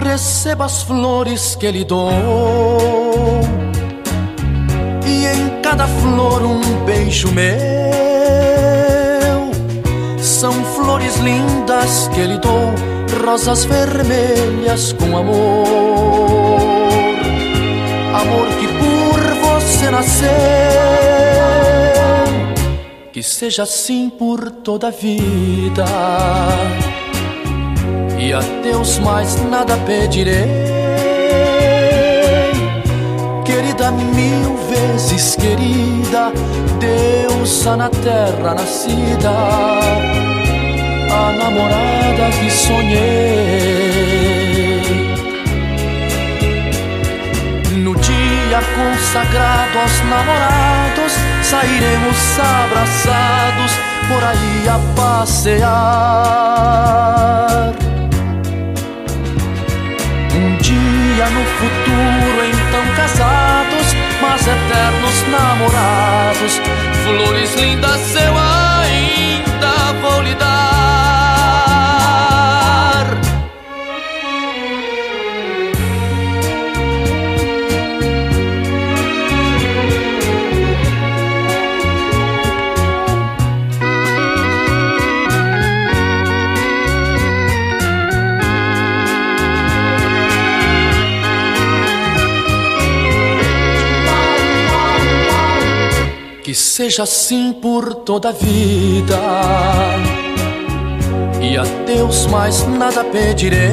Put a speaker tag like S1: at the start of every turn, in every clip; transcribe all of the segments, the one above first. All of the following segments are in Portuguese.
S1: receba as flores que lhe dou, e em cada flor um beijo meu. São flores lindas que lhe dou, rosas vermelhas com amor. Amor que por você nasceu, que seja assim por toda a vida. E a Deus mais nada pedirei, querida, mil vezes querida, deusa na terra nascida, a namorada que sonhei. No dia consagrado aos namorados, sairemos abraçados por aí a passear. Um dia no futuro, então casados, mas eternos namorados, flores lindas eu ainda vou lhe dar. Que seja assim por toda a vida, e a Deus mais nada pedirei,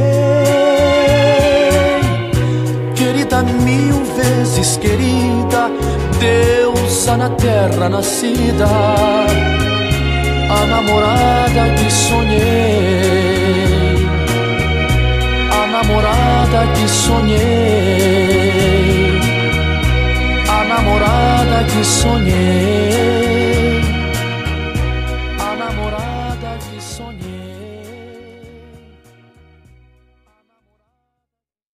S1: querida, mil vezes querida, deusa na terra nascida, a namorada que sonhei, a namorada que sonhei, a namorada que sonhei.